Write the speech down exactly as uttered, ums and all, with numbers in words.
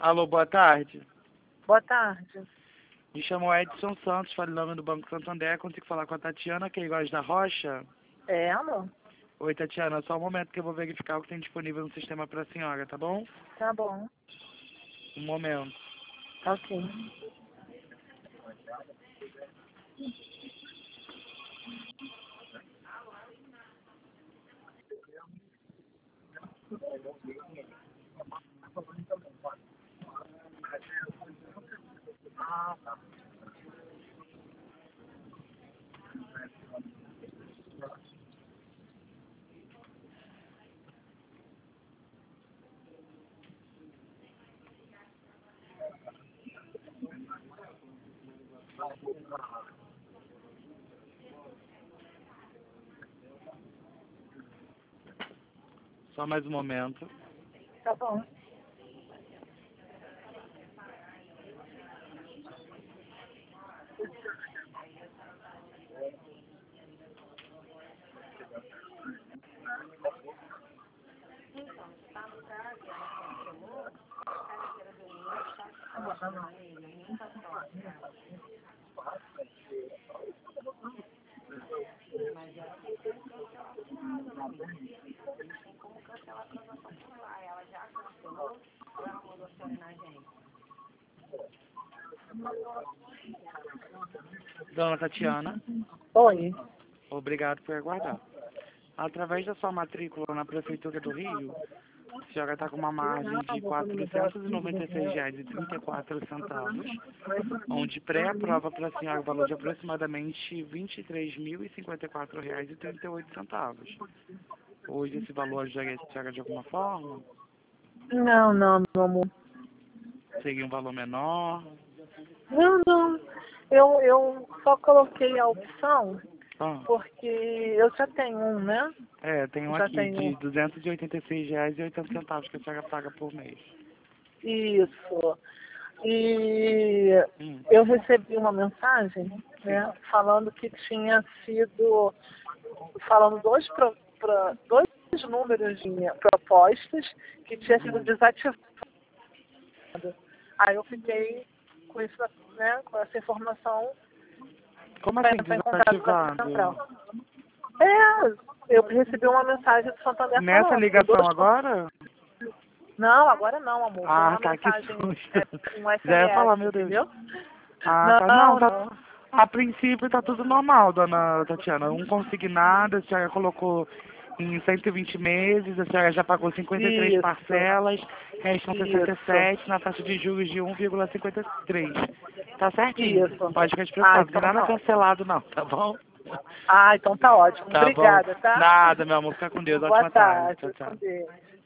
Alô, boa tarde. Boa tarde. Me chamo Edson Santos, falo em nome do Banco Santander. Consigo falar com a Tatiana, que é igual da Rocha? É, amor? Oi, Tatiana, só um momento que eu vou verificar o que tem disponível no sistema para a senhora, tá bom? Tá bom. Um momento. Ok. Só mais um momento. Tá bom. Dona Tatiana, Oi. obrigado por aguardar. Através da sua matrícula na Prefeitura do Rio, a senhora está com uma margem de quatrocentos e noventa e seis reais e trinta e quatro centavos, onde pré-aprova para a senhora o valor de aproximadamente vinte e três mil e cinquenta e quatro reais e trinta e oito centavos. Hoje esse valor ajudaria a senhora de alguma forma? Não, não, meu amor. Seria um valor menor? Não, não. Eu, eu só coloquei a opção Ah, porque eu já tenho um, né? é, tem um Já aqui tenho. de duzentos e oitenta e seis reais e oitenta centavos que a senhora paga por mês. Isso. E Hum. eu recebi uma mensagem, né, falando que tinha sido, falando dois, pro, pro, dois números de propostas que tinha sido desativado. Aí eu fiquei com isso, né, com essa informação Como para assim, entrar em contato com a desativado? central. É, eu recebi uma mensagem do Santander Nessa falando. ligação Dois... agora? Não, agora não, amor. Foi Ah, uma tá, que mensagem, susto. é, um Já ia S M S, falar, meu Deus. entendeu? Ah, tá. Não, Não, tá. não. A princípio tá tudo normal, dona Tatiana. Um consignado, a senhora colocou em cento e vinte meses, a senhora já pagou cinquenta e três Isso, parcelas, restam sessenta e isso, sete na taxa de juros de um vírgula cinquenta e três. Tá certinho. isso. Pode ficar Ah, despreocupado. Não então tem nada tá ótimo. cancelado não, tá bom? Ah, então tá ótimo. Tá bom. Obrigada, tá? Nada, meu amor. Fica com Deus. Boa Ótima tarde. tarde. Tchau, tchau. Com Deus.